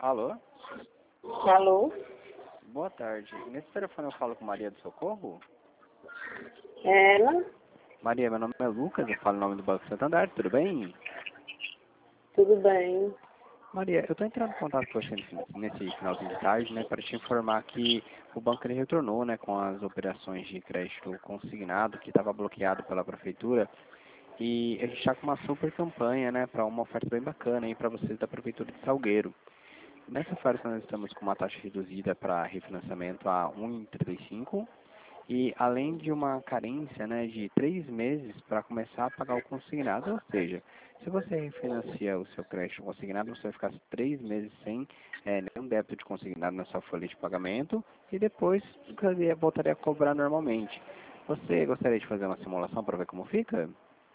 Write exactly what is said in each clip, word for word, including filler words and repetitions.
Alô? Alô? Boa tarde. Nesse telefone eu falo com Maria do Socorro? Ela? Maria, meu nome é Lucas, eu falo em nome do Banco Santander, tudo bem? Tudo bem. Maria, eu estou entrando em contato com você nesse, nesse finalzinho de tarde, né, para te informar que o banco ele retornou, né, com as operações de crédito consignado, que estava bloqueado pela prefeitura, e a gente está com uma super campanha, né, para uma oferta bem bacana aí para vocês da prefeitura de Salgueiro. Nessa oferta nós estamos com uma taxa reduzida para refinanciamento a um vírgula trinta e cinco e além de uma carência, né, de três meses para começar a pagar o consignado, ou seja, se você refinancia o seu crédito consignado, você vai ficar três meses sem é, nenhum débito de consignado na sua folha de pagamento e depois voltaria a cobrar normalmente. Você gostaria de fazer uma simulação para ver como fica?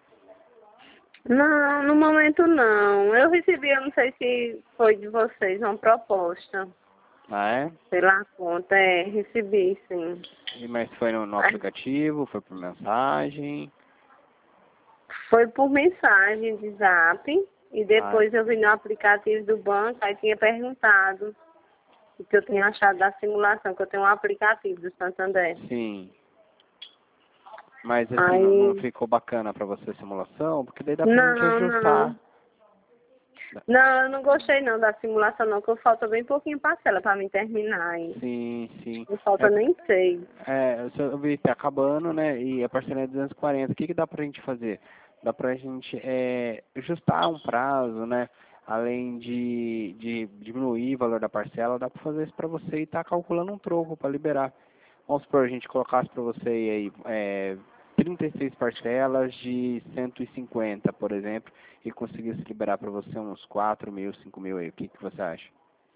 Não, no momento não. Eu recebi, eu não sei se foi de vocês, uma proposta Ah, é? pela conta. É, recebi, sim. E, mas foi no, no aplicativo, foi por mensagem? Foi por mensagem de zap e Ah, depois eu vi no aplicativo do banco, aí tinha perguntado o que eu tinha achado da simulação, que eu tenho um aplicativo do Santander. sim. Mas assim, não, não Aí, ficou bacana para você a simulação? Porque daí dá pra gente não, ajustar. não. Não, eu não gostei não da simulação não, que falta bem pouquinho parcela para mim terminar aí. Sim, sim. Não falta É, nem seis. é, eu vi que tá acabando, né? E a parcela é duzentos e quarenta. O que que dá pra gente fazer? Dá pra gente é, ajustar um prazo, né? Além de, de diminuir o valor da parcela, dá pra fazer isso pra você e tá calculando um troco pra liberar. Vamos supor, a gente colocasse pra você aí é, trinta e seis parcelas de cento e cinquenta, por exemplo, e conseguisse liberar pra você uns quatro mil, cinco mil aí. O que que você acha?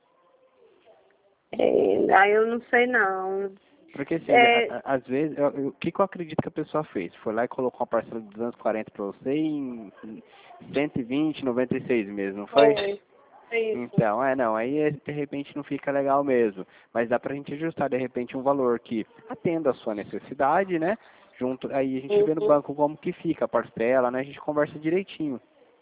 É, aí eu não sei não. Porque assim, É, a- a- às vezes, eu- eu- o que, que eu acredito que a pessoa fez? Foi lá e colocou uma parcela de duzentos e quarenta para você em cento e vinte, noventa e seis mesmo, não foi? foi. É isso. Então, é não, aí é, de repente não fica legal mesmo. Mas dá pra gente ajustar de repente um valor que atenda a sua necessidade, né? Junto, aí a gente vê no Uhum. banco como que fica a parcela, né? A gente conversa direitinho.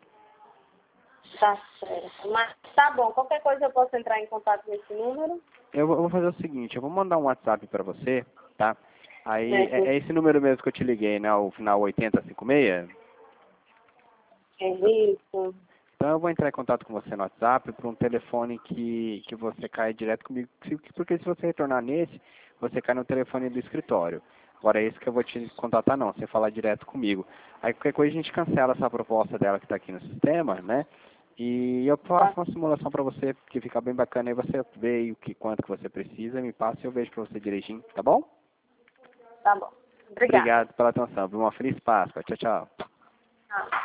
Tá certo. Mas tá bom, qualquer coisa eu posso entrar em contato nesse número? Eu vou eu vou fazer o seguinte, eu vou mandar um WhatsApp pra você, tá? Aí, É, é, é esse número mesmo que eu te liguei, né? O final oitenta cinquenta e seis. é isso. Então eu vou entrar em contato com você no WhatsApp por um telefone que, que você cai direto comigo, se- porque se você retornar nesse, você cai no telefone do escritório. Agora é esse que eu vou te contatar não, você falar direto comigo. Aí qualquer coisa a gente cancela essa proposta dela que está aqui no sistema, né? E eu Tá, faço uma simulação para você que fica bem bacana, aí você vê aí o que, quanto que você precisa, me passa e eu vejo para você direitinho, tá bom? tá bom. Obrigada. Obrigado pela atenção, viu? Uma feliz Páscoa, tchau, tchau. Tchau.